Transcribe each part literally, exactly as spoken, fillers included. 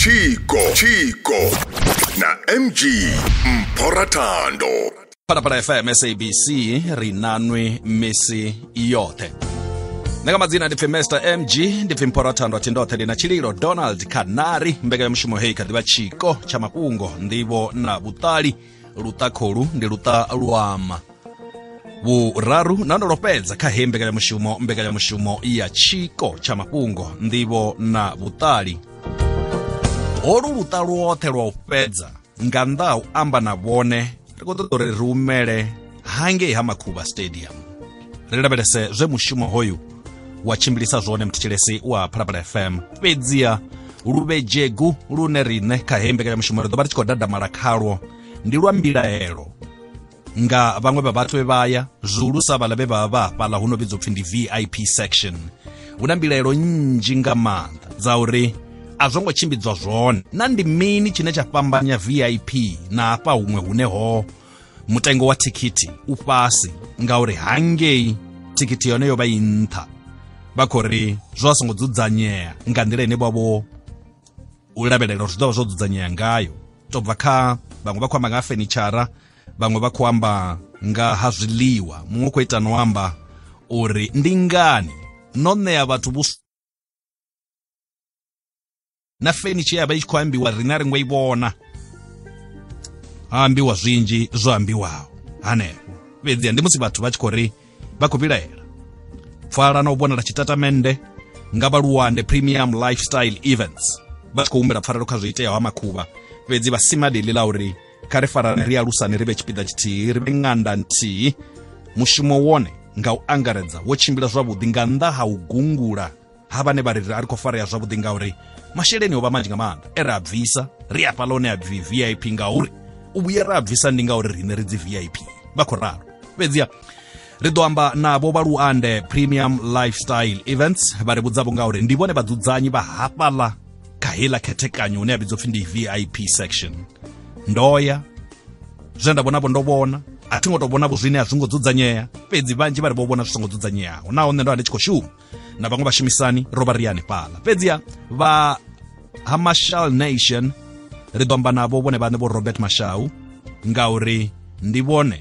Chico, Chico na M G Mphorathando. Phalaphala F M S A B C rinanwe misi yote. Nega mazina ndipfi Master M G, ndipfi Mphorathando atindothe lina chililo Donald Kanari, mbeka ya mshumo hei kadiba Chico cha mapungo ndivo na butali lutakolu ndi luta luama vuraru nando lopedza khahe mbeka ya mshumo mbeka ya mshumo ya Chico cha mapungo ndivo na butali olu luta luothe lwa upedza ngandau amba na vone rikototori rumele hange ha Makhuba Stadium rilabelese zwe mushumo hoyu wachimbilisa zone mtichelesi wa Phalaphala F M pedzia luvejegu lune rine kahembeka ya mshumo redo batiko dada marakhalwo ndi lwa mbilaelo nga vamwe va vathu vaya zulu savala ve vava pala huno vidzo pfi ndi V I P section una mbilaelo nyinji nga manda za uri azongo chimbidzwa zwone na ndi mini chine cha pambanya V I P na apa humwe huneho mutengo wa tikiti upasi nga uri hangei tikiti yone yo bayintha bakori zwasongo dzudzanyea nga ndile ine bwabo ulabelelo zwo zwo dzudzanyea ngayo tobva kha bangwe bakwamba nga furniture bangwe bakwamba nga hazwiliwa mumwe koita noamba uri ndingani none ya bathu bus na furniture yaba ikwambiwa rinari ngweibona ambiwa zwinji zwo ambiwawo hanepo vedzi ndi musi bathu bachikori bakupilaela fala na ubona la chitatamende ngaba luwande premium lifestyle events bachikuumbira pfaralo khazwiiteya wa Makhuba vedzi basimadili lauri kare farana ri alusane ribe chipida chiti ribe nganda nti mushumo wone nga uangaredza wochimbila zwavhuḓi nga nnḓa ha u gungula havane bari ari khou farea zwavhuḓi nga uri masheleni oba manji nga maanda ere a bvisa ri apa lone a V I P nga uri u vhuye ra bvisa ndi nga uri rine ri dzi V I P vha khou ralo fhedziya ri ḓo amba navho vha luande premium lifestyle events vha ri vhudzavho nga uri ndi vhone vhadzudzanyi vha hafhaḽa kha hela khethekanyo une a vhidzwa pfi ndi V I P section ndoya zwe nda vhonavho ndo vhona a thi ngo to vhonavho zwine a zwi ngo dzudzanyea fhedzi vhanzhi vha ri vho vhona zwi songo dzudzaneaho nahone ndo ndi tshi khou shuma na vhaṅwe vhashumisani ro vha ri yani phala fhedziya vha ha Marshall Nation ri ḓo amba navho vhone vhane vho Robert Mashau nga uri ndi vhone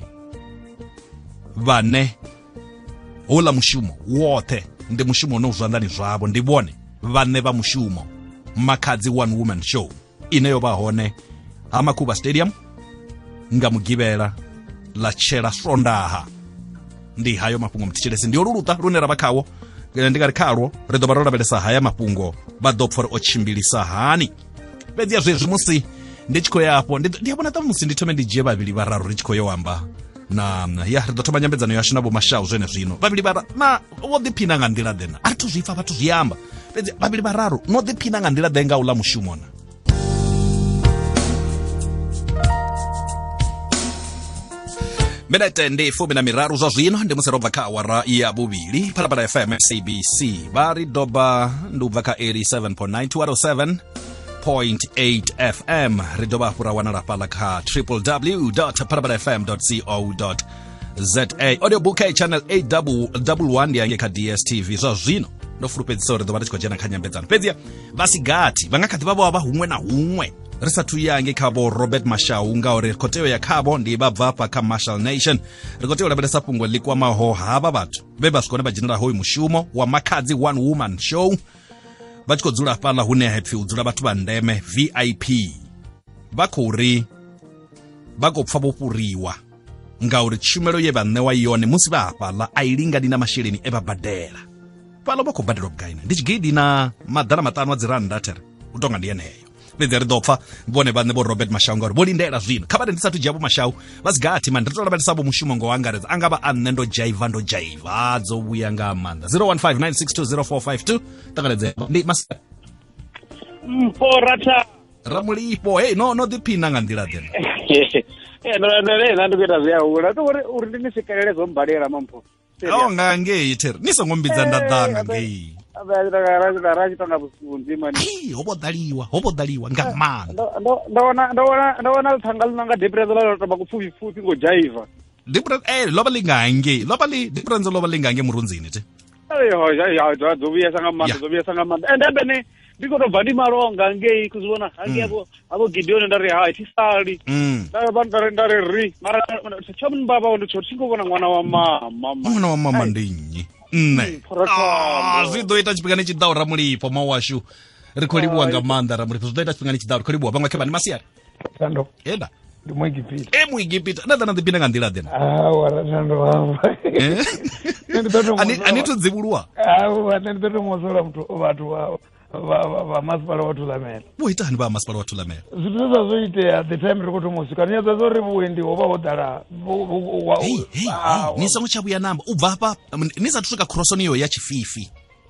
vhane hola mushumo wote ndi mushumo no zwanḓani zwavho ndi vhone vhane vha mushumo Makhadzi one woman show ine yo vha hone ha Makhuba Stadium nga mugivela la chela sondaha ndi hayo mafhungo mtichelesi ndi oluluta lune ra vakhawo ndi nga ri khalwo ri ḓo vha ro lavhelesa haya mafhungo vha ḓo pfa uri o tshimbilisa hani fhedziya zwezwi musi ndi tshi khou yapo ndi ya vhona ta musi ndi thome ndi dzhie vhavhili vhararu ri tshi khou yo amba na ya ri ḓo thoma nyambedzano yashu na vho Mashau zwene zwino vhavhili vhara na vho ḓiphina nga nḓila ḓe na a ri thu zwipfa vhathu zwi amba fhedzi vhavhili vhararu no ḓiphina nga nḓila ḓe nga ula mushumo na minete ndi fumi na miraru zwa zwino ndi musi ro bva kha awara ya vhuvhili Phalaphala F M S A B C vha ri doba ndi u bva kha eighty-seven point nine to one oh seven point eight F M ri doba hafhu ra wanala fhaḽa kha w w w dot phalaphala f m dot co dot z a audiobook channel eight one one ndi yange kha D S T V zwa zwino ndo fulufhedzisa uri ḓo vha ri tshi khou dzhena kha nyambedzano fhedziya vhasigathi vha nga kha ḓi vha vho vha huṅwe na huṅwe ri sathu yange khavho Robert Mashau nga uri khou tea ya khavho ndi vha bva hafha kha Marshall Nation ri khou tea u lavhelesa fhungo ḽi kwamaho havha vhathu vhe vha swikone vha dzhenela hoyu mushumo wa Makhadzi one woman show vha tshi khou dzula fhaḽa hune hapfi u dzula vhathu vha ndeme V I P vha khou ri vha khou pfa vho fhuriwa nga uri tshumelo ye vha ṋewa yone musi vha hafhaḽa a i lingani na masheleni e vha badela fhaḽa vha khou badela vhugai ndi tshigidi na maḓana maṱanu a dzi rannda there u tonga ndi yeneyo fhedzi ri ḓo pfa vhone vhaṋe vho Robert Mashau ngauri vho lindela zwino kha vha ndi sathu dzhia vho Mashau vha sigathi mani ri to lavhelesa vho mushumo ngo angaredza anga vha a nṋe ndo dzhaiva ndo dzhaiva dzo vhuya nga maanḓa zero one five nine six two zero four five two tangaledze ndi mas Mphorathando Ramulipo hey no no ḓiphina nga nḓila ḓe eh no no no ndo kuita zya ula to uri uri ndi sikelele zo mbalela mampho awu nga ngei theri ni songo mbidza ndadanga ngei abazira raji tanga busunzi mani hey hobo daliwa hobo daliwa nga maanḓa ndona ndona ndona thangal nanga depressed la to bakupfufi futhi ngo jaiva different eh loba lingange loba li difference loba lingange murunzini te ayo ya ya zobuyesa nga maanḓa zobuyesa nga maanḓa ende bene ndikotobva ndimaronga ngei kuzviona hangi avo avo Gideon ndari hai tisali ndari ndari ri mara chamunibaba wandicho tingovona mwana wa mama mwana wa mama ndinyi nne ah zvidoita chipingani chidaura mulipo mawashu rikolibuwa ngamanda ramulipo zvidoita chipingani chidaura rikolibuwa pamwe kebani masiyari Tando eda ndimwigipita e mwigipita ndadana ndipinda ngandira dena ah wara tando wamba eh ani ani tudzibulwa ah wara ndito mozora mtu watu wao va masipala watulamela voitani va masipala watulamela zvithu zvazoitea at the time riri kutomosvika nyadza zori vuendi wova wodara nisango chabuya namba ubva apa nisati tusvika krosoniyo yachififi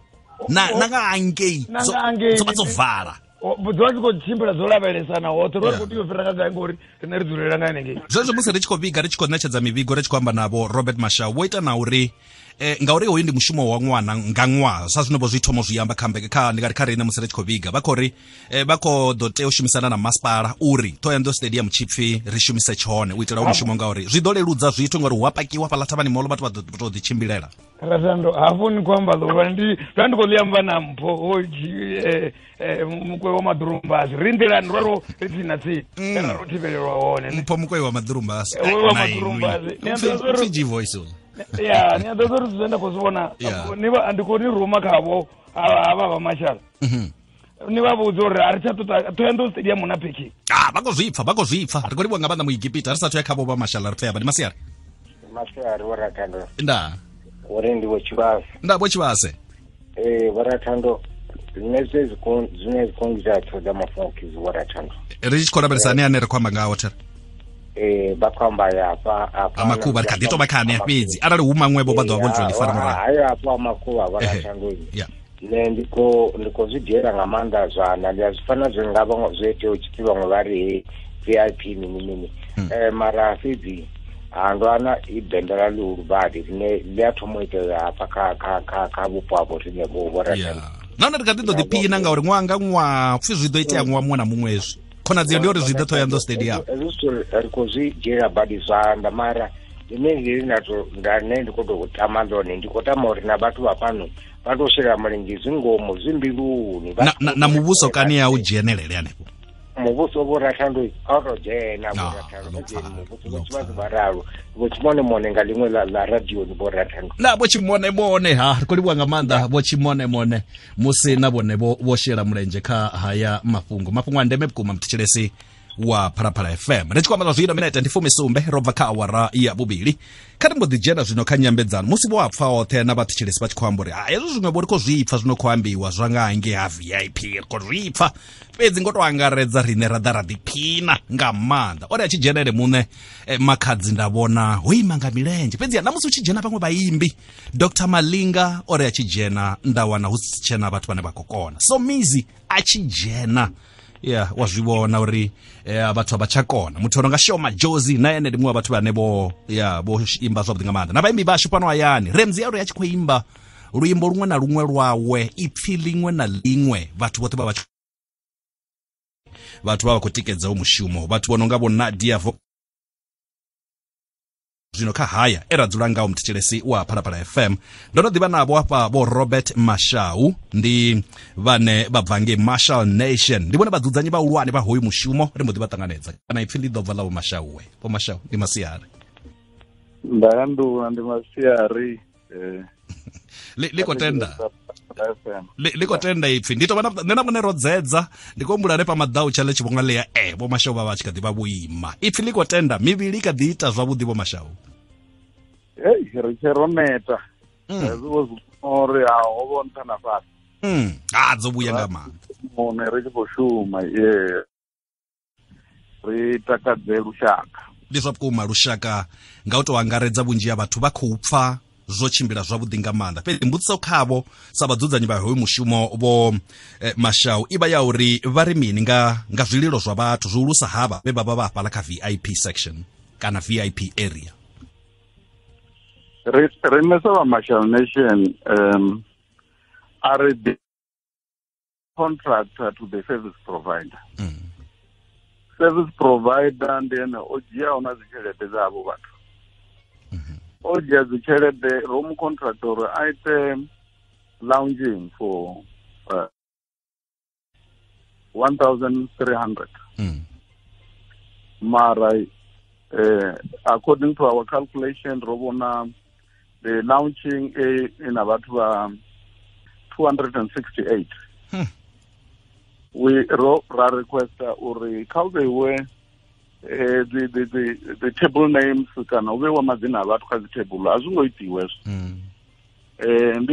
nanga angei dzobatsovhara dzovachikochimbira zolaveresana woto rori kuti iyo fira kanga ingori rine ridzuro ranga inenge zvozvo musi richikoviga richikonetshedza mivigo richikufamba navo Robert Mashau voita nauri eh, ngauri hoyu ndi mushumo wa mwana nga ṅwaha sa zwino zvithomo zviamba khambe kha ndikari kha rine musi richikoviga vakori eh, vako ḓo tea u shumisana na masipala uri Thohoyandou Stadium chipfi ri shumise tshone u itela u mushumo ngauri zwi ḓo leludza zwithu ngori wapakiwa fhaḽa thavhani molo vhathu vha ḓo ḓi tshimbilela ratando hafu ni kwamba ḓo ndi ndandikoliamba na mpho hoji eh eh mukwe wa madurumbazi rindelani rwaro ritsina tsi kana rothibelelwa wone mpho mukwe wa madurumbazi wa madurumbazi Fiji voice ya ni adozoro zenda kuzibona niba andikoni roma khabo aba ba mashala mhm niba buzori ari chatota Thohoyandou Stadium na peki ah bakozvipfa bakozvipfa rikolibwa ngabanda mu Egypt ari sathu yakhabo ba mashala ri feba ni masiyari masiyari waratando nda ore ndi bochibase nda bochibase eh waratando nese zikon zine zikongiza thoda mafonki waratando ri chikora beresani ane rekwamba ngawo tera eh bakwamba yapa apa amakuba rikadito bakhane fedzi arali huma mwebo badwa bonjwa lifara mara hayo apa amakuba waratando yeah ne ndiko ndiko zvidyera ngamanda zwana ndiyazifana zvingava zvoite uchitiva mwavari V I P nini nini eh mara fedzi ando ana ibendera lurubadi rine liatomoita apa ka ka ka ka bupo apo rine bo waratando nana rikadito dipina ngauri mwanga mwa pfi zvidoita mwa mwana mumwezvi khona dziyo ndiyo zvido Thohoyandou Stadium ezisto rikozvidyera badi zvanda mara ine ndiri nato ndane ndikoto kutamando ne ndikotama uri na batu vapano vatoshera malingi zingomo zimbiluni na na mubuso kani ya ujenelele anepo mubuso boratando autojena boratando mubuso chivazi baralo bochimone mone ngalimwe la, la radio ni boratando na bochimone mone ha rikolibwa ngamanda bochimone mone musi na bone bo boshera mulenje kha haya mafungo mafungo andeme bukuma mtichelesi wa Phalaphala F M richikwamba zvino minute ndifumi sumbe robva kha awara ya bubili kati mbo dijena zvino kha nyambedzano musi bo apfa othe na vatichilesi vachikhwamburi ah ezvo zvimwe bo riko zvipfa zvinokhwambiwa zvangange ha V I P riko zvipfa fedzi ngoto angaredza rine radara dipina ngamanda ori achijenere mune eh, makhadzi ndavona hoima nga milenje fedzi na musi uchijena pamwe vaimbi Doctor Malinga ori achijena ndawana husichena vatu vane vakokona so mizi achijena yeah wazvibona uri eh abathu abachakona muthoro nga Shoma Jozi naye ndi mwe abathu bane bo yeah bo imba zwabudinga manda na vaimbi bashu pano ayani Remzi yaro yachikhoimba luimbo lumwe na lumwe lwawe ipfi lingwe na lingwe vathu bote ba vathu baba kutikedza umushumo vathu bononga bo Nadia vo zvino kha haya eradzula ngawo mtichelesi wa Phalaphala F M ndono diva navo apa bo Robert Mashau ndi vane vabvange Marshall Nation ndivone vadzudzanyi va ulwane va hoyu mushumo ri mbo vatanganedza kana ipfi ndi ḓo bva ḽa Mashau we po Mashau ndi masiyari ndayandu ndi masiyari eh liko tenda liko tenda ipfi ndito vana nena vone rodzedza ndikombula re pa madau chale chivonga leya eh bo Mashau va vachika diva buima ipfi liko tenda mivili ka diita zwavhuḓi bo Mashau hey ri cheroneta ezwo ori a obontana fast mm ah dzobuya ngama mone ri tshi shuma ye ri takadze lushaka ndi zwapukuma lushaka nga uto angaredza vhunzhi ya vhathu vha khou pfa zwo tshimbila zwavhuḓi nga maanḓa fhedzi mbudziso khavho sa vhadzudznyi vha hoyu mushumo vho eh, Mashau iba ya uri vha ri mini nga nga zwililo zwa vhathu zwulusa havha vhe vha vha vha fhala kha V I P section kana V I P area ri ri mesa va Marshall Nation um are the contractor to the service provider mm. service provider ndene odzia ona dzitshelede dzavho vhathu odzia dzitshelede room contractor aite lounging for uh, one thousand three hundred. Mm. Mara, uh, according to our calculation, Robona, the launching uh, in about uh, two hundred sixty-eight. Hmm. We wrote a request or how they were uh, the, the, the, the table names can over Mazina about the table as we were. And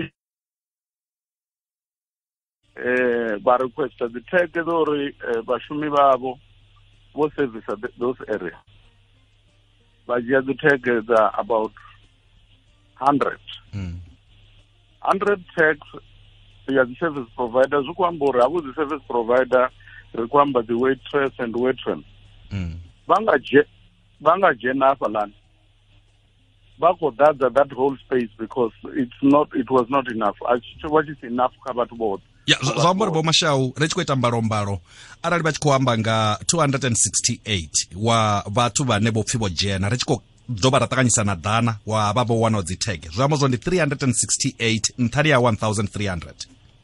uh, by request the tag or Bashumi Babo was service at those areas. But yeah, the tag is uh, about hundred. Mm. Hundred tags. Yeah, the service providers who come board, I was the service provider, require the waitress and waitress. Banga je, banga jena falan. Bako that that whole space because it's not, it was not enough. What is enough covered board? Yeah, zambari bo mashau rechikuita mbarombaro arali vachikuamba nga two hundred sixty-eight wa vatu vane vopfi vojena rechiko dzova ratakanyisa na dhana wa vavo one of the tag zvamozvo ndi three hundred sixty-eight nthari ya one thousand three hundred.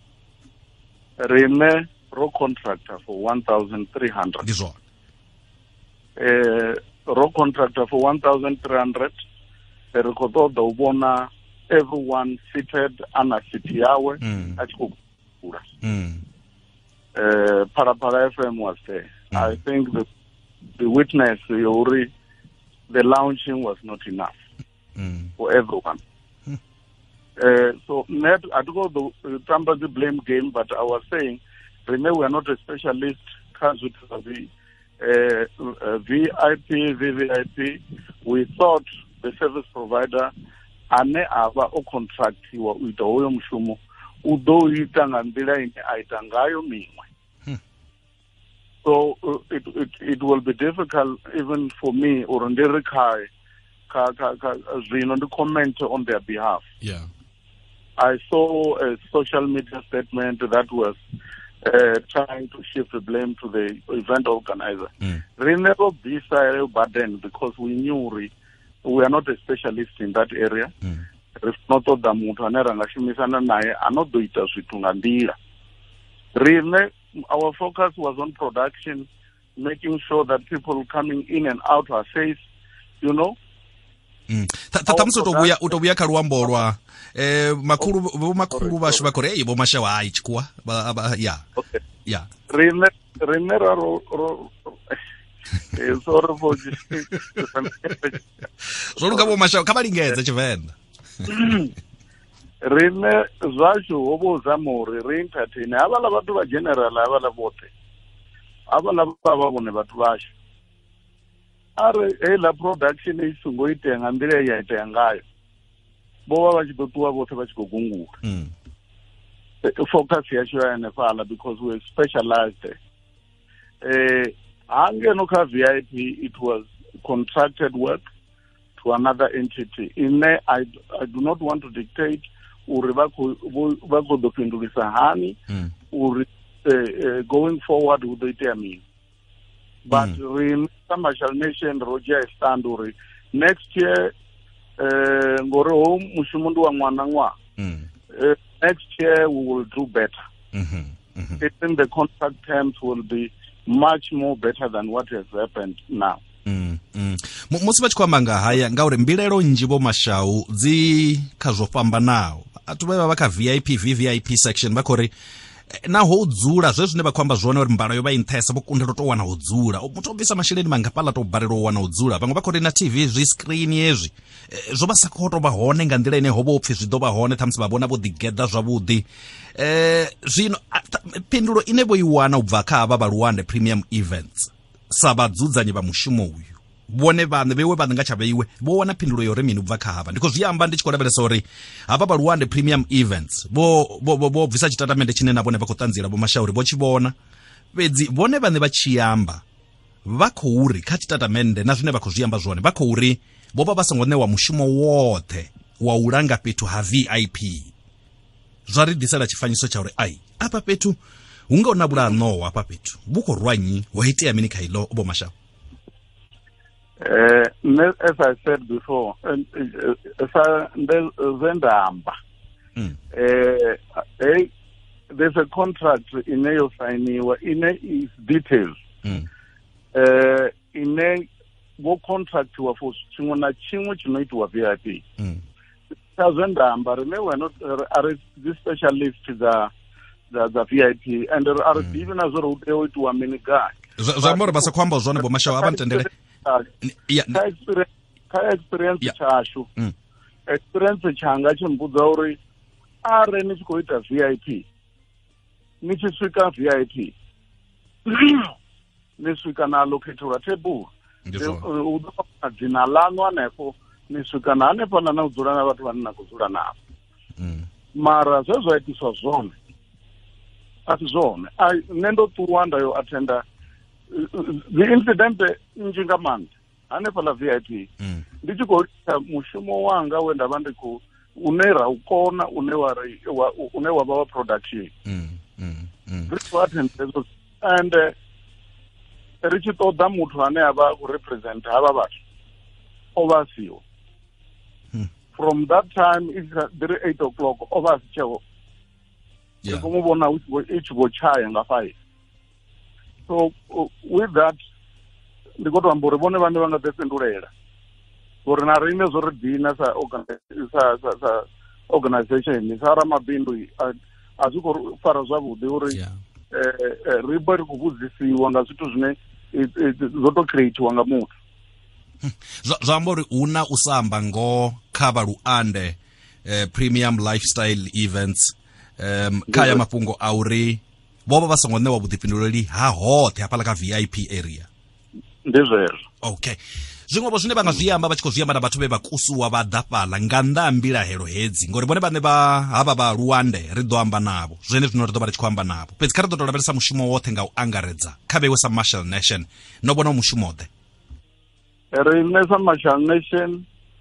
Rene road contractor for one thousand three hundred. Ndizvo. Uh, road contractor for one thousand three hundred. Rekoto da ubona everyone seated ana city yawe achiko. Mm. Uh, Parapara F M was there. Mm. I think the the witness, Yuri, the launching was not enough mm. for everyone. Mm. Uh, so, net, I don't go the somebody blame game, but I was saying, remember, we are not a specialist casualty, uh, uh, V I P, V V I P. We thought the service provider, ane ava o contract wa uitoyo mshumo. Udo itanga ndila ine aitangayo mingwe. So uh, it, it it will be difficult even for me or ndiri kai ka ka ka zino to comment on their behalf. Yeah. I saw a social media statement that was uh, trying to shift the blame to the event organizer. Mm. We never be silent burden because we knew we, we are not a specialist in that area. Mm. If not the mutanera ngashimisana naye anodoita zwithu nga ndila. Rine, our focus was on production, making sure that people coming in and out are safe, you know. Mm. Tatamso tobuya utobuya karuambo rwa eh makuru makuru bashu bakore ibo mashawa aichukua ba yeah. Okay. Yeah. Rine rine ro ro sorry for so ngabo mashawa kabalingeze chivenda. Rine zwashu hobo zamore reintertain abala bathu ba general abala bote abala baba bone bathu bashu are ela production isungo itenga ndile ya itengayo bo baba chitotuwa bote bachikogungura mm focus yasho yana fala because we specialized eh angeno ka V I P it was contracted work to another entity. In there, I, I do not want to dictate uri bako dopindulisa hani uri uh, going forward with the term. But mm. remember, shall nation Roger stand uri next year uh, ngore home mushimundu wa mwanangwa. Uh, next year we will do better. Mm-hmm. Mm-hmm. Even the contract terms will be much more better than what has happened now. Mm, mm. Musi vachikwamba nga haya ngauri mbilelo njivo mashau zi kazofambanawo atuveva vaka V I P V V I P section vakori naho udzula zvezvine vakwamba zvone uri mbalo yova inthesa vokundela towana udzula mutobvisa masheleni mangapala tobarira owana udzula vamwe vakori na T V zvi screen yezvi zvo vasakoto vahone nga ndila ine hovo upfi zvi do vahone thamsi vavona vo ḓigeda zwavhuḓi eh zwino pindulo ine vo iwana ubva kha ava valuwande premium events sa vadzudzanyi va mushumo uyu vone vane vewe vane nga chaveiwe vo wana pindulo yore mini ubva kha hava ndiko zviamba ndi chikolevelesa uri hava valuwande premium events vo vo vo bvisa chitatamende chine na vone vakotanzira vo mashauri vo chivona fedzi vone vane vachiamba vakhouri kha chitatamende na zvine vakhozviamba zvone vakhouri vo va vasangonewa mushumo wothe wa ulanga petu ha V I P zvari disela chifanyiso cha uri ai apa petu unga unabula no apa petu buko rwanyi wahitea mini kailo obo mashauri. Uh, as I said before, Zendamba, there's a contract ine yo sainiwa ine is details mm. uh, ine wo contract wa for tshiṅwe na tshiṅwe tshinoitiwa V I P mm. sa zwe nda amba rine wena are the specialist dza dza V I P and are ḓivhi na zwo ri u tea u itiwa mini gai zwa amba uri vha sa khou amba zwone vho Mashau a vha ntendele kha experience kha experience chashu experience changa tshi mbudza uri are ni tshi khou ita V I P ni tshi swika V I P ni swika na allocator table u ḓo vha dzina ḽaṋu hanefho ni swika na hanefho na u dzula na vhathu vhane na khou dzula navho mara zwe zwa itiswa zwone a si zwone nṋe ndo ṱuwa nda yo attenda the incident nnzhi nga maanḓa hanefha ḽa V I P ndi tshi khou ita mushumo wanga we nda vha ndi khou une ra u kona une wa une wa vha wa production ri khou attenda hezo and ri tshi ṱoḓa muthu ane a vha khou represent havha vhathu o vha siho from that time it's three eight o'clock o vha si tsheho ri khou mu vhona i tshi vho tshaya nga five so uh, with that ndi khou tou amba uri vhone vhane vha nga ḓifhindulela uri na riṋe zwo ri dina sa sa sa sa organization sa ramabindu a zwi khou fara zwavhuḓi uri ri vha ri khou vhudzisiwa nga zwithu zwine zwo tou creatiwa nga muthu zwa amba uri hu na u samba ngo kha vha luande premium lifestyle events um kha ya mafhungo a uri vho vha vha songo ṋewa vhuḓifhinduleli ha hoṱhe hafhaḽa kha V I P area ndi zwezwo okay zwiṅwevho zwine vha nga zwi amba vha tshi khou zwi amba na vhathu vhe vha kusuwa vha ḓa fhaḽa nga nnḓa ha mbilahelo hedzi ngori vhone vhane vha havha vha luande ri ḓo amba navho zwene zwino ri ḓo vha ri tshi khou amba navho fhedzi kha ri ḓo tou lavhelesa mushumo woṱhe nga u angaredza kha vheiwe sa Marshall Nation no vhona mushumo ḓe riṋe sa Marshall Nation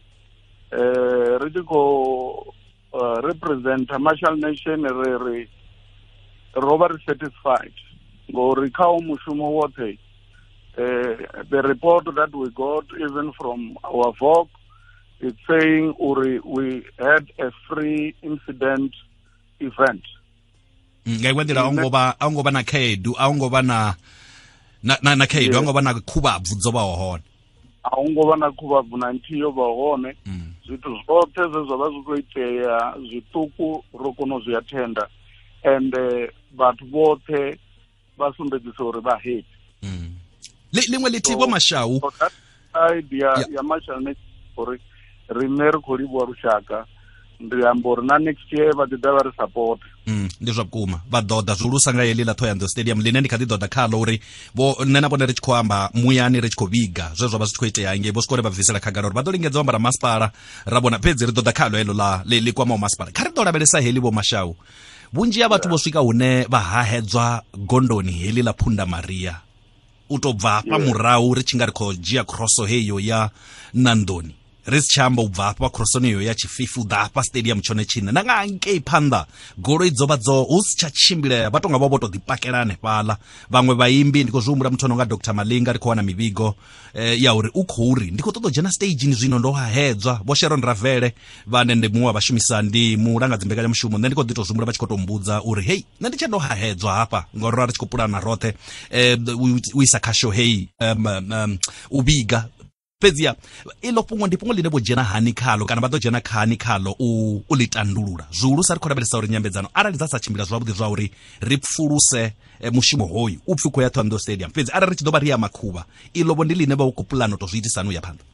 ri tshi khou represent Marshall Nation ri ri ro vha ri satisfied ngori kha u mushumo woṱhe Uh, the report that we got even from our V O C is saying uri we had a free incident event nga iwe nḓila a ngo vha na khaedu a ngo vha na na na khaedu a ngo vha na khuvhabvu dzo vhaho hone a ngo vha na khuvhabvu na nthihi yo vha hone zwithu zwoṱhe zwe zwa vha zwi khou itea zwiṱuku ro kona u zwi attenda and vhathu vhoṱhe vha sumbedzisa uri vha happy liṅwe ḽithihi Mashau idea ya Marshall Nation uri riṋe ri khou livhuwa lushaka ndi amba uri na next year vha ḓi ḓa vha ri support ndi zwa vhukuma vha ḓoḓa zwihulusa nga heḽi ḽa Thohoyandou Stadium ḽine ndi kha ḓi ḓoḓa khaḽo uri vho nṋe na vhone ri tshi khou amba muyani ri tshi khou vhiga zwe zwa vha zwi tshi khou itea ngei vho sikore vha bvisela khagala uri vha ḓo lingedza u amba na masipala ra vhona fhedzi ri ḓoḓa khaḽo heḽo ḽa ḽi kwamaho masipala kha ri ḓo lavhelesa heḽi vho Mashau vhunzhi ha vhathu vho swika hune vha hahedzwa gondoni heḽi ḽa Phunda Maria u to bva hafha murahu ri tshi nga ri khou dzhia kroso heyo ya Nandoni ri si tsha amba u bva hafha krosoni heyo ya Tshififi u ḓa hafha stadium tshone tshine na nga ngei phanḓa goloi dzo vha dzo hu si tsha tshimbilea vha tonga vha vho to ḓipakela hanefhaḽa vhaṅwe vhaimbi ndi khou zwi humbula muthu ono nga Doctor Malinga ri khou wana mivhigo ya uri u khou ri ndi khou ṱoḓa u dzhena stageini zwino ndo hahedzwa vho Sharon Ravele vhane ndi muṅwe wa vhashumisa ndi mulanga dzimbekanyamushumo nṋe ndi khou ḓi tou zwi humbula vha tshi khou tou mbudza uri hei nṋe ndi tsha ndo hahedzwa hafha ngori ra ri tshi khou pulana roṱhe u isa khasho hei u vhiga fhedziha iḽo fhungo ndi fhungo ḽine vho dzhena hani khaḽo kana vha ḓo dzhena khani khaḽo u ḽi tandulula zwihulusa ri khou lavhelesa uri nyambedzano arali dza sa tshimbila zwavhuḓi zwa uri ri pfuluse mushumo hoyu u pfhi khou ya Thohoyandou Stadium fhedzi arali ri tshi ḓo vha ri ya makhuvha iḽo vho ndi ḽine vha u khou pulana u tou zwi itisani u ya phanḓa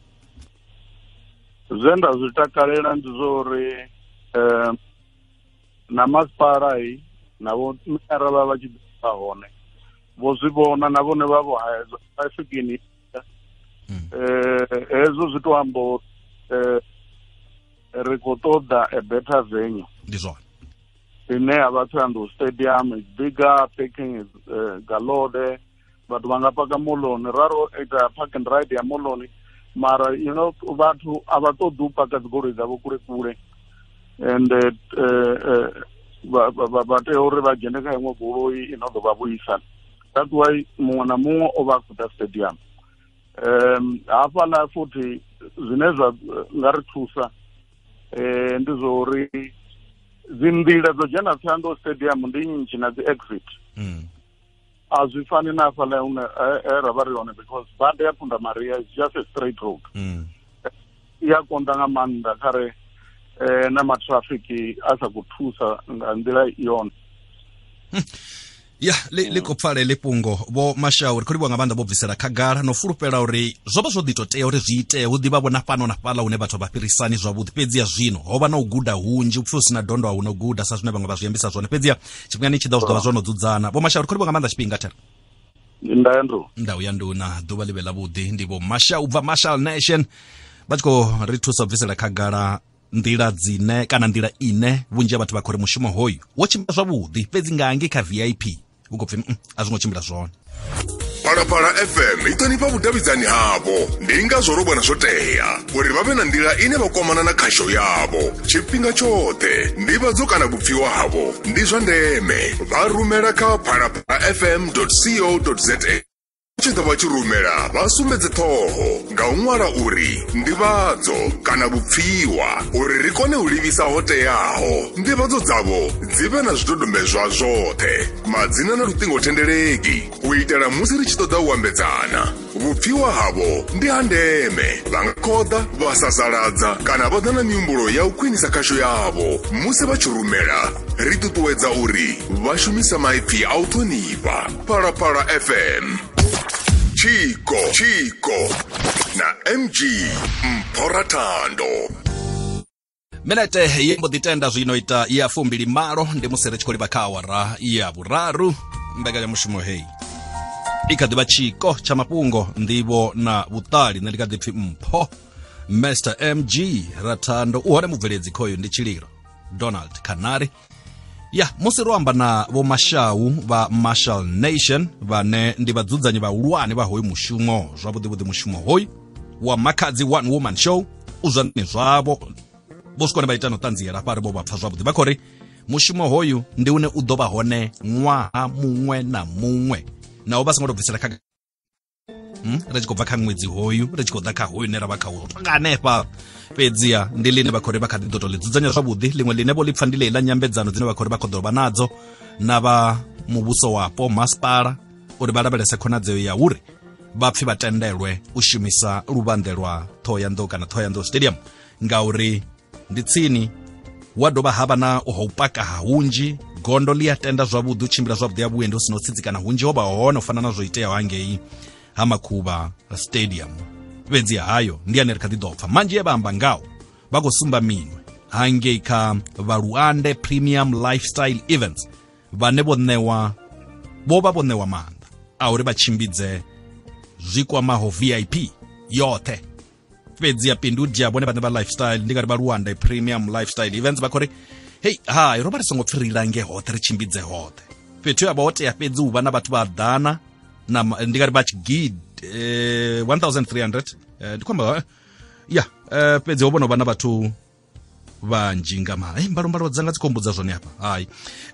zwe nda zwi takalela ndi zwo uri na masipala i navho mera vha vha tshi ḓa hone vho zwi vhona na vhone vha vho haedzwa African eh hezwo zwi to amba ri khou ṱoḓa a better venue ndi zwone ine ya vha Thohoyandou Stadium is bigger, parking is uh, galore vhathu vha nga paka moḽoni raro ita park and ride ya moḽoni mara you know vhathu a vha ṱoḓi u paka dzigoloi dzavho kule kule and vha tea uri vha dzhene kha iṅwe goloi ino ḓo vha vhuisa that's why muṅwe na muṅwe o vha khou ḓa stadium um hafhaḽa futhi zwine zwa nga ri thusa ndi zwo uri dzinḓila dzo dzhena Thohoyandou stadium ndi nnzhi na dzi exit mm. a zwi fani na hafhaḽa hune ra vha ri hone because bada ya Phunda Maria is just a straight road mm. ya konḓa nga maanḓa khare eh, na matrafiki a sa khou thusa nga nḓila yone ya li li khou pfale ḽifhungo vho Mashau ri khou livhuwa nga maanḓa vho bvisela khagala no fulufhela uri zwo vha zwo ḓi to tea uri zwi itee hu ḓivha vhona fhano na fhaḽa hune vhathu vha fhirisani zwavhuḓi fhedziya zwino ho vha na u guda hunzhi upfi hu sina dondo a hu no guda sa zwine vhaṅwe vha zwi ambisa zwone fhedziya tshifhingani tshi ḓa zwi ḓo vha zwo no dzudzana vho Mashau ri khou livhuwa nga maanḓa tshifhinga thera ndayandou ndau ya nduna ḓuvha ḽi vhe ḽavhuḓi ndi vho Mashau bva Marshall Nation vha tshi khou ri thusa u bvisela khagala nḓila dzine kana nḓila ine vhunzhi ha vhathu vha khou ri mushumo hoyu wo tshimbila zwavhuḓi fhedzi nga hangi kha V I P u khou pfi mm, a zwi ngo tshimbila zwone Phalaphala F M i ṱhonifha vhudavhidzani havho ndi ngazwo ro vhona zwo tea uri vha vhe na nḓila ine vha kwamana na khasho yavho tshifhinga tshoṱhe ndivhadzo kana vhupfiwa havho ndi zwa ndeme vha rumela kha phalaphala f m dot co dot za tshi ḓo vha tshi rumela vha sumbedze ṱhoho nga u ṅwala uri ndivhadzo kana vhupfiwa uri ri kone u livhisa ho teaho ndivhadzo dzavho dzi vhe na zwidodombedzwa zwoṱhe madzina na luṱingothendeleki u itela musi ri tshi ṱoḓa u ambedzana vhupfiwa havho ndi ha ndeme vha nga khoḓa vha sasaladza kana vha ḓa na mihumbulo ya u khwinisa khasho yavho musi vha tshi rumela ri ṱuṱuwedza uri vha shumisa maipfi a u ṱhonifha Phalaphala F M Chiko Chiko na M G Mphorathando minete yembo ḓitenda zwino ita ya fumbili malo ndi musi ri tshi khou livha kha awara ya vhuraru mbekanyamushumo heyi i kha ḓivha tshiko tsha mafhungo nḓivho na vhuṱali nṋe ndi kha ḓi pfi Mpho Master M G Rathando u hone mubveledzi khoyo ndi Tshililo Donald Khanari ya musi ro amba na vho Mashau vha Marshall Nation vhane ndi vhadzudznyi vhahulwane vha hoyu mushumo zwavhuḓi vhuḓi mushumo hoyu wa Makhadzi One Woman Show u zwane zwavho vho swikone vha ita no ṱanziela fhari vho vha pfa zwavhuḓi vha khou ri mushumo hoyu ndi une u ḓo vha hone ṅwaha muṅwe na muṅwe naho vha songo tou bvisela kha Hmm? ri tshi khou bva kha ṅwedzi hoyu ri tshi khou ḓa kha hoyu ne ra vha kha u nga hanefha fhedziya ndi line vha khou ri vha kha ḓi ḓo tou ḽi dzudzanya zwavhuḓi ḽiṅwe line vho ḽi pfa ndi ḽeila nyambedzano dzine vha khou ri vha khou ḓo vha nadzo na vha muvhuso wapo masipala uri vha lavhelese khonadzeo ya uri vha pfi vha tendelwe u shumisa luvhanḓe lwa Thohoyandou kana Thohoyandou Stadium ngauri ndi tsini wa dovha havha na u ho paka ha hunzhi gondo ḽi a tenda zwavhuḓi u tshimbila zwavhuḓi ya vhuendi hu sino tsitsikana hunzhi ho vha hone u fana na zwo iteaho hangei ha Makhuvha Stadium fhedzi hayo ndi ane ri kha ḓi ḓo pfa manzhi e vha amba ngawo vha khou sumba minwe hangei kha Vhaluande Premium Lifestyle Events vhane vho ṋewa vho vha vho ṋewa maanḓa a uri vha tshimbidze zwikwamaho V I P yoṱhe fhedzi ya pindu dzhia vhone vhane vha lifestyle ndi ngari Vhaluande Premium Lifestyle Events vha khou ri hei hai ro vha ri songo pfi ri lange hoṱhe ri tshimbidze hoṱhe fhethu ya vha ho tea fhedzi u vha na vhathu vha ḓana na ndi ngari vha tshigidi eh, one thousand three hundred eh, ndi khomba ya eh, fhedzi ho vhona vha na vhathu vhanzhi nga mara hey, mbalombalo dzanga dzi khombudza zwone hafha hai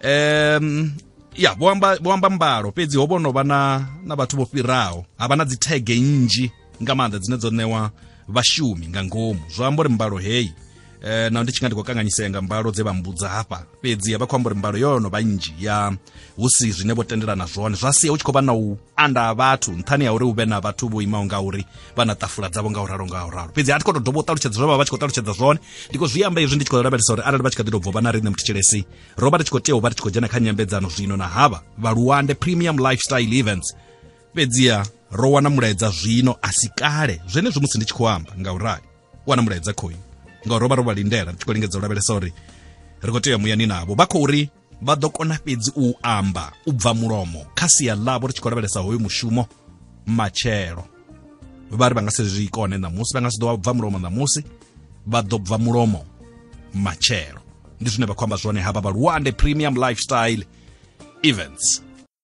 um, ya vho amba vho amba mbalo fhedzi ho vhona vha na na vhathu vho fhiraho ha vha na dzi tag nnzhi nga maanḓa dzine dzo ṋewa vhashumi nga ngomu zwo amba uri mbalo heyi eh, na ndi tshi nga ndi khou kanganyisea nga mbalo dze vha mbudza hafha fhedzi vha khou amba uri mbalo yono vha nnzhi ya hu si zwine vho tendelana zwone zwa sia hu tshi khou vha na u anda ha vhathu nṱhani ya uri hu vhe na vhathu vho imaho nga uri vha na ṱafula dzavho nga u ralo nga u ralo fhedzi a thi khou tou dovha u ṱalutshedza zwo vha vha tshi khou ṱalutshedza zwone ndi khou zwi amba izwi ndi tshi khou lavhelesa uri arali vha tshi kha ḓi tou bva vha na riṋe muthetshelesi ro vha ri tshi khou tea u vha ri tshi khou dzhena kha nyambedzano zwino na havha Vhaluande Premium Lifestyle Events fhedziya ro wana mulaedza zwino a si kale zwenezwo musi ndi tshi khou amba nga u rali wana mulaedza khoyu ngauri ro vha ro vha lindela ri tshi khou lingedza u lavhelesa uri ri khou tea muyani navho vha khou ri vha ḓo kona fhedzi u amba u bva mulomo kha sia ḽavho ri tshi khou lavhelesa hoyu mushumo matshelo vha ri vha nga se zwi kone ṋamusi vha nga si ḓo bva mulomo ṋamusi vha ḓo bva mulomo matshelo ndi zwine vha khou amba zwone havha Vhaluande Premium Lifestyle Events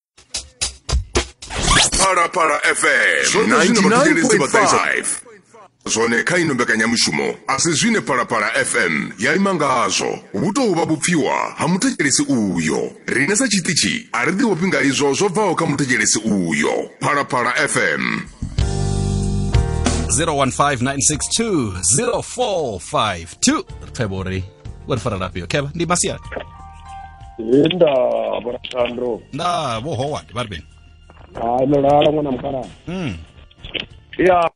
Phalaphala F M ninety-nine point five zwone kha ino mbekanyamushumo asi zwine Phalaphala F M ya ima ngazwo hu tou vha vhupfiwa ha muthetshelesi uyo rine sa tshiṱitshi a ri ḓivhi nga izwo zwo bvaho kha muthetshelesi uyo Phalaphala F M zero one five nine six two zero four five two February uri fara lapho kheba ndi masiya indaba Sandro nda bo howard barben hayi lolala ngona mkhala mm ya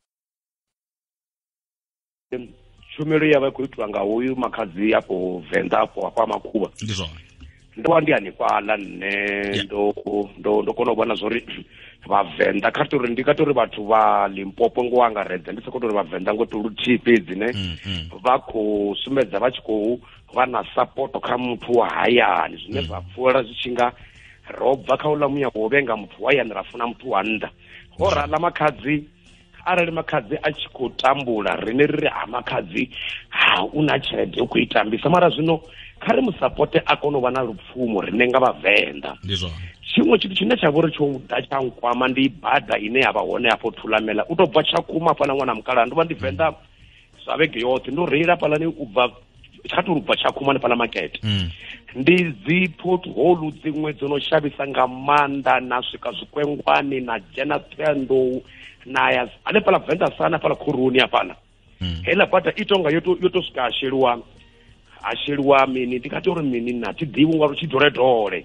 tshumelo ya vha khou itwa nga hoyu makhadzi afho Venḓa afho afha Makhuva ndi zwone ndo wandi hanefhaḽa nne ndo ndo ndo kona u vhona zwori vhavenḓa kha tori ndi kha tori vhathu vha Limpopo ngo angaredza ndi soko tori vhavenḓa ngo to luthihi fhedzi ne vha khou sumbedza vha tshi khou vha na support kha muthu wa hayani zwine zwa pfuela zwi tshi nga robva kha uḽa muya wo vhenga muthu wa hayani ra funa muthu wa nnḓa ora la makhadzi arali makhadzi a tshi khou tambula rine riri ha makhadzi ha una tshelede u khou itambisa mara zwino kha ri musapote a kona u vha na lupfumo rine nga vhavenḓa ndi zwone tshiṅwe tshithu tshine tsha vhori tsho da tsha nkwama ndi bada ine ya vha hone afho Thulamela u to bva Tshakhuma fana ṅwana mukala ndo vha ndi Venḓa sa vhege yoṱhe ndo reila phalani u bva tsha to bva Tshakhuma ni fhala makete ndi dzi pothole dziṅwe dzo no shavhisa nga maanḓa na swika zwikwengwane na dzhena Thohoyandou na ya ane phala Venḓa sana phala Khoroni hafhala hela bada itonga yo to yo to swika asheliwa asheliwa mini ndikati uri mini na ti ḓivhi nga uri tshi dole dole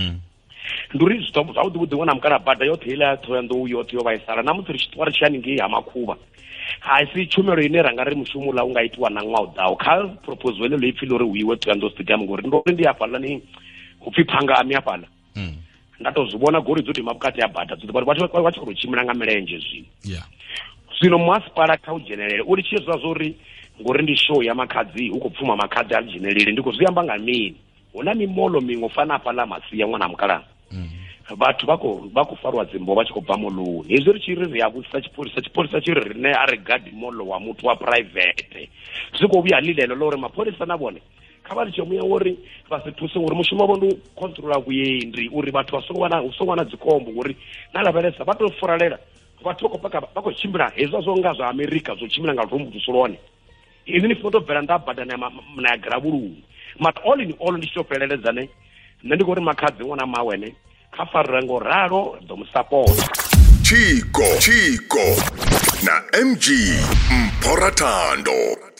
nduri zwitombo zwavhuḓi vhuḓi ṅwana mukala bada yoṱhe ila Thohoyandou yoṱhe yo vhaisala na musi ri tshi ṱuwa ri tshi haningei ha Makhuva ha si tshumelo ine ra nga ri mushumo ula u nga itiwa na ṅwaha u ḓaho kha proposal ine ipfhi uri u iwe Thohoyandou stadium ngori ndo ndi hafhaḽa ni u pfhi Phangami hafhaḽa nda to zwi vhona gori dzo tima vhukati ya bada dzo vhathu vha tshi khou tshimbila nga milenzhe zwino zwino masipala kha u dzhenelele uri tshi zwa zwori ngori ndi show ya makhadzi hu khou pfuma makhadzi a dzhenelele ndi khou zwi amba nga mini huna mimolo miṅwe fana hafhaḽa Masia ṅwana mukala vhathu vha khou vha khou fariwa dzimbo vha tshi khou bva moḽoni hezwi ri tshi ri ri ya vhudzisa tshipholisa tshipholisa tshi ri rine a ri gadi moḽo wa muthu wa private zwi khou vhuya lilelo ḽa uri mapholisa na vhone kha vha ri tsho muya uri vha se thuse uri mushumo wavho ndi u controla vhuendi uri vhathu vha songo wana hu songo wana dzikhombo uri na lavhelesa vha to furalela vhathu vha khou paka vha khou tshimbila hezwa zwo nga zwa America zwo tshimbila nga rumbutuso lone ini ni foto bvela nda badana na ya gravulu but all in all ndi tshi fheleledza ne nṋe ndi khou ri makhadzi ṅwana mawene kha farira ngo ralo ḓo mu support Chiko Chiko na M G Mphorathando.